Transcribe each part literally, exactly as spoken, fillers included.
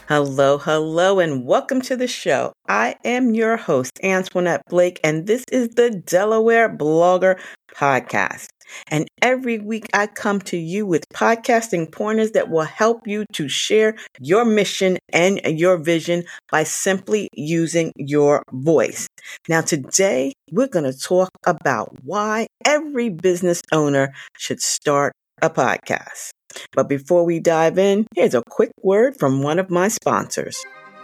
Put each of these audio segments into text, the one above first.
Hello, hello, and welcome to the show. I am your host, Antoinette Blake, and this is the Delaware Blogger Podcast. And every week I come to you with podcasting pointers that will help you to share your mission and your vision by simply using your voice. Now, today we're going to talk about why every business owner should start a podcast. But before we dive in, here's a quick word from one of my sponsors.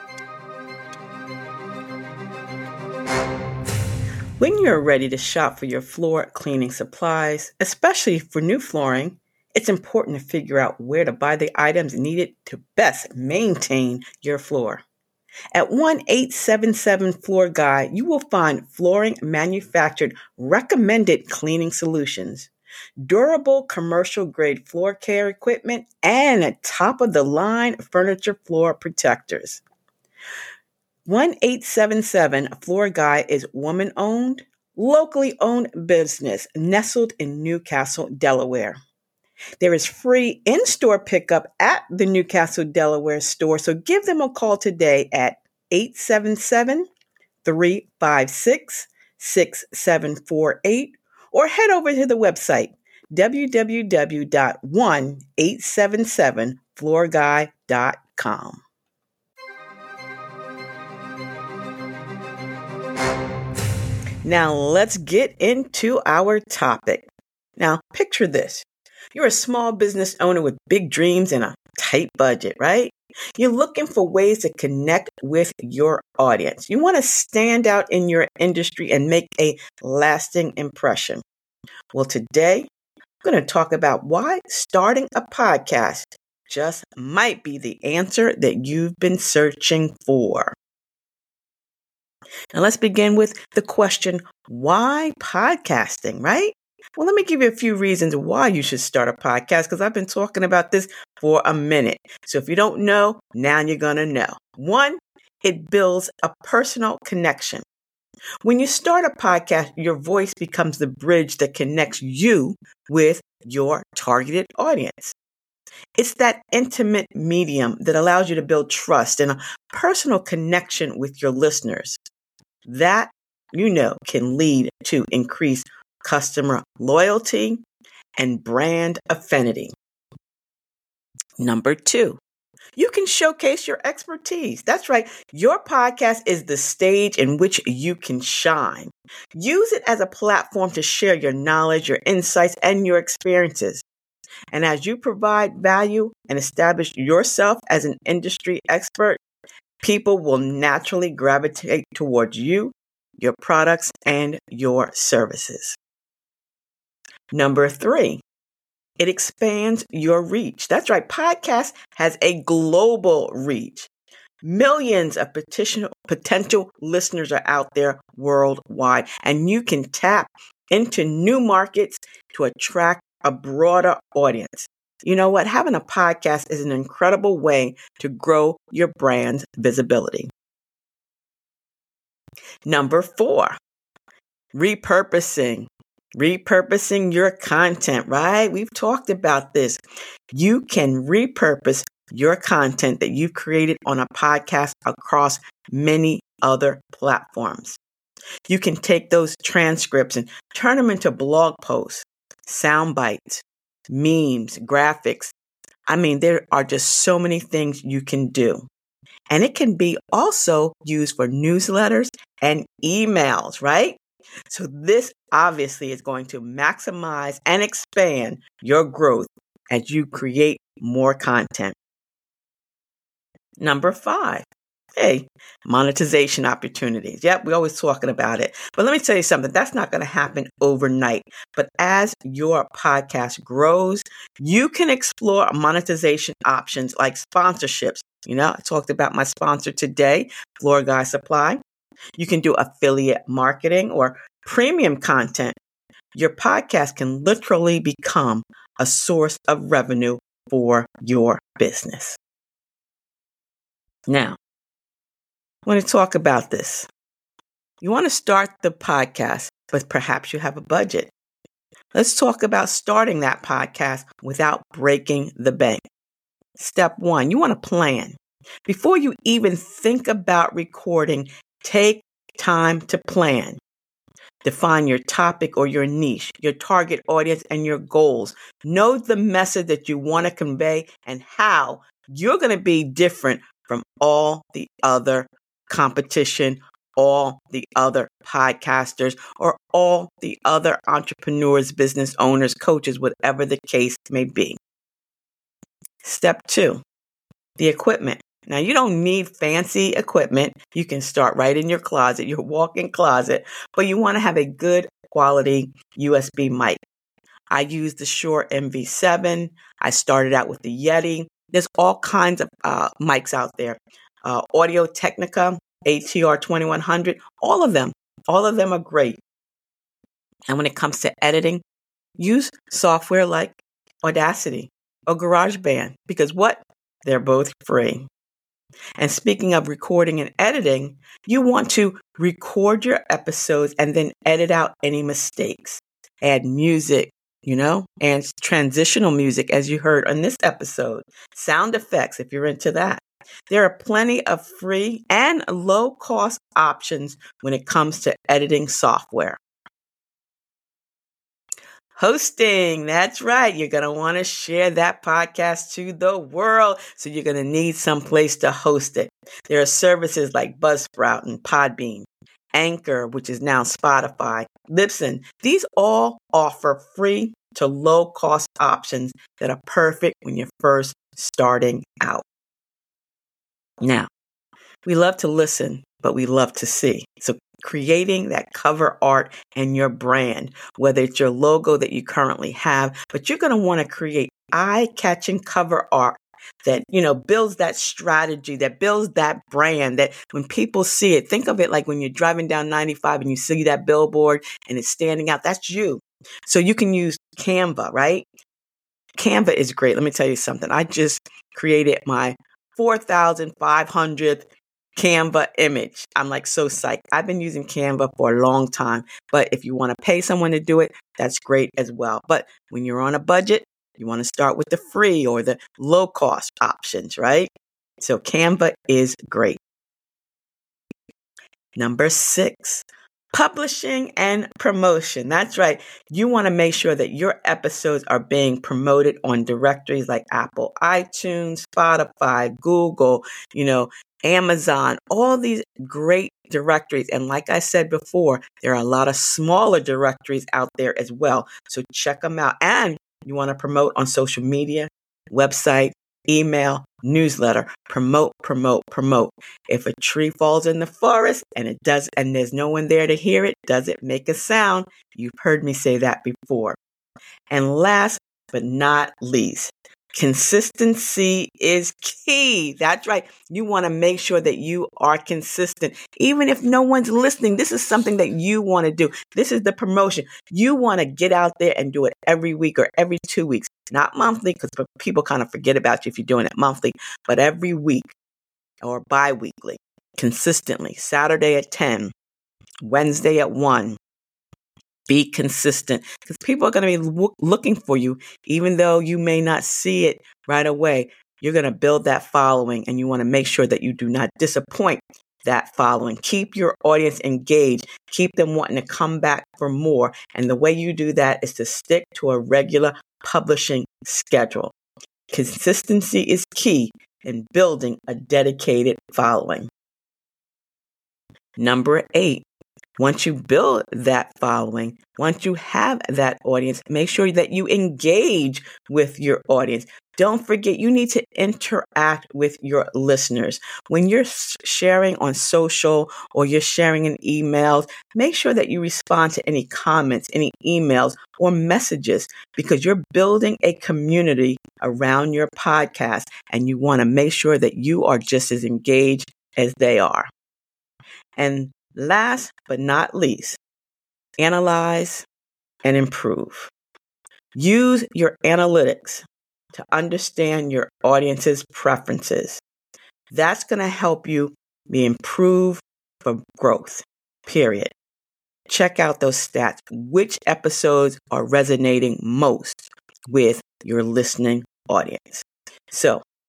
When you're ready to shop for your floor cleaning supplies, especially for new flooring, it's important to figure out where to buy the items needed to best maintain your floor. At one eight seven seven Floor Guide, you will find flooring manufactured recommended cleaning solutions, durable commercial grade floor care equipment, and top of the line furniture floor protectors. one eight seven seven Floor Guide is woman owned, locally owned business nestled in Newcastle, Delaware. There is free in-store pickup at the Newcastle, Delaware store, so give them a call today at eight seven seven, three five six, six seven four eight or head over to the website w w w dot one eight seven seven floor guy dot com. Now let's get into our topic. Now picture this. You're a small business owner with big dreams and a tight budget, right? You're looking for ways to connect with your audience. You want to stand out in your industry and make a lasting impression. Well, today I'm going to talk about why starting a podcast just might be the answer that you've been searching for. Now let's begin with the question, why podcasting, right? Well, let me give you a few reasons why you should start a podcast, because I've been talking about this for a minute. So if you don't know, now you're going to know. One, it builds a personal connection. When you start a podcast, your voice becomes the bridge that connects you with your targeted audience. It's that intimate medium that allows you to build trust and a personal connection with your listeners. That, you know, can lead to increased customer loyalty and brand affinity. Number two, you can showcase your expertise. That's right. Your podcast is the stage in which you can shine. Use it as a platform to share your knowledge, your insights, and your experiences. And as you provide value and establish yourself as an industry expert, people will naturally gravitate towards you, your products, and your services. Number three, it expands your reach. That's right. Podcast has a global reach. Millions of potential, potential listeners are out there worldwide, and you can tap into new markets to attract a broader audience. You know what? Having a podcast is an incredible way to grow your brand's visibility. Number four, repurposing. Repurposing your content, right? We've talked about this. You can repurpose your content that you've created on a podcast across many other platforms. You can take those transcripts and turn them into blog posts, sound bites, memes, graphics. I mean, there are just so many things you can do. And it can be also used for newsletters and emails, right? So this obviously is going to maximize and expand your growth as you create more content. Number five, hey, monetization opportunities. Yep, we're always talking about it. But let me tell you something, that's not going to happen overnight. But as your podcast grows, you can explore monetization options like sponsorships. You know, I talked about my sponsor today, Floor Guy Supply. You can do affiliate marketing or premium content. Your podcast can literally become a source of revenue for your business. Now, I want to talk about this. You want to start the podcast, but perhaps you have a budget. Let's talk about starting that podcast without breaking the bank. Step one, you want to plan. Before you even think about recording, take time to plan. Define your topic or your niche, your target audience, and your goals. Know the message that you want to convey and how you're going to be different from all the other competition, all the other podcasters, or all the other entrepreneurs, business owners, coaches, whatever the case may be. Step two, the equipment. Now, you don't need fancy equipment. You can start right in your closet, your walk-in closet, but you want to have a good quality U S B mic. I use the Shure M V seven. I started out with the Yeti. There's all kinds of uh, mics out there. Uh, Audio Technica, A T R twenty-one hundred, all of them, all of them are great. And when it comes to editing, use software like Audacity or GarageBand, because what? They're both free. And speaking of recording and editing, you want to record your episodes and then edit out any mistakes. Add music, you know, and transitional music, as you heard on this episode. Sound effects, if you're into that. There are plenty of free and low-cost options when it comes to editing software. Hosting, that's right. You're going to want to share that podcast to the world. So you're going to need some place to host it. There are services like Buzzsprout and Podbean, Anchor, which is now Spotify, Libsyn. These all offer free to low-cost options that are perfect when you're first starting out. Now, we love to listen, but we love to see. So creating that cover art and your brand, whether it's your logo that you currently have, but you're going to want to create eye-catching cover art that, you know, builds that strategy, that builds that brand, that when people see it, think of it like when you're driving down ninety-five and you see that billboard and it's standing out, that's you. So you can use Canva, right? Canva is great. Let me tell you something. I just created my four thousand five hundredth Canva image. I'm like so psyched. I've been using Canva for a long time, but if you want to pay someone to do it, that's great as well. But when you're on a budget, you want to start with the free or the low cost options, right? So Canva is great. Number six, publishing and promotion. That's right. You want to make sure that your episodes are being promoted on directories like Apple, iTunes, Spotify, Google, you know, Amazon, all these great directories. And like I said before, there are a lot of smaller directories out there as well. So check them out. And you want to promote on social media, website, email, newsletter, promote, promote, promote. If a tree falls in the forest and it does, and there's no one there to hear it, does it make a sound? You've heard me say that before. And last but not least, consistency is key. That's right. You want to make sure that you are consistent. Even if no one's listening, this is something that you want to do. This is the promotion. You want to get out there and do it every week or every two weeks, not monthly, because people kind of forget about you if you're doing it monthly, but every week or bi-weekly, consistently, Saturday at ten, Wednesday at one. Be consistent, because people are going to be lo- looking for you, even though you may not see it right away. You're going to build that following, and you want to make sure that you do not disappoint that following. Keep your audience engaged. Keep them wanting to come back for more. And the way you do that is to stick to a regular publishing schedule. Consistency is key in building a dedicated following. Number eight. Once you build that following, once you have that audience, make sure that you engage with your audience. Don't forget, you need to interact with your listeners. When you're sharing on social or you're sharing in emails, make sure that you respond to any comments, any emails or messages, because you're building a community around your podcast and you want to make sure that you are just as engaged as they are. And last but not least, analyze and improve. Use your analytics to understand your audience's preferences. That's going to help you be improved for growth, period. Check out those stats. Which episodes are resonating most with your listening audience? So,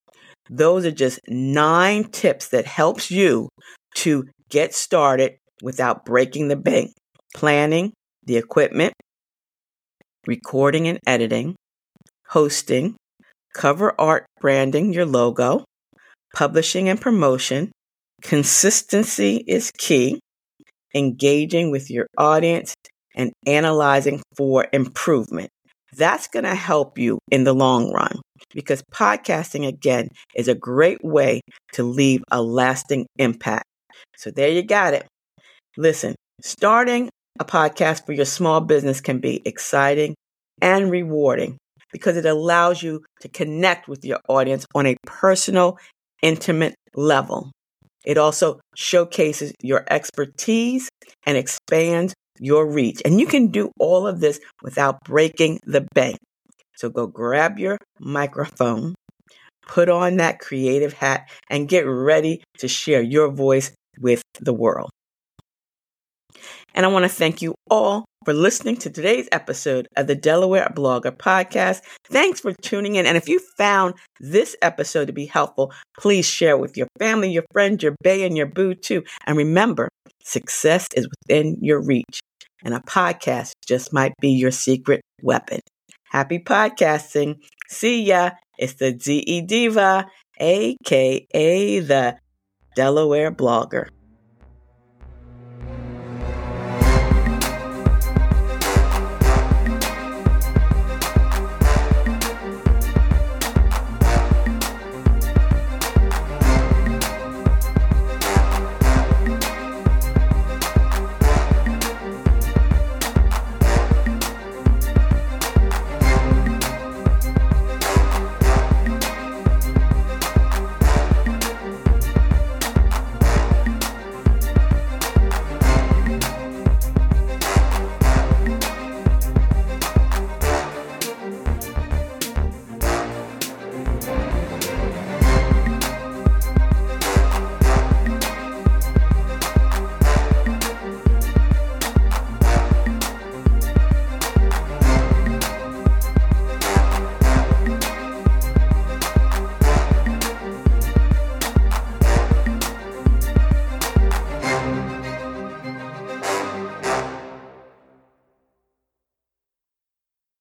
Those are just nine tips that helps you to get started without breaking the bank. Planning the equipment, recording and editing, hosting, cover art branding your logo, publishing and promotion. Consistency is key. Engaging with your audience and analyzing for improvement. That's going to help you in the long run because podcasting, again, is a great way to leave a lasting impact. So there you got it. Listen, starting a podcast for your small business can be exciting and rewarding because it allows you to connect with your audience on a personal, intimate level. It also showcases your expertise and expands your reach. And you can do all of this without breaking the bank. So go grab your microphone, put on that creative hat, and get ready to share your voice with the world. And I want to thank you all for listening to today's episode of the Delaware Blogger Podcast. Thanks for tuning in. And if you found this episode to be helpful, please share it with your family, your friends, your bae, and your boo too. And remember, success is within your reach. And a podcast just might be your secret weapon. Happy podcasting. See ya. It's the D E Diva, a k a the Delaware Blogger.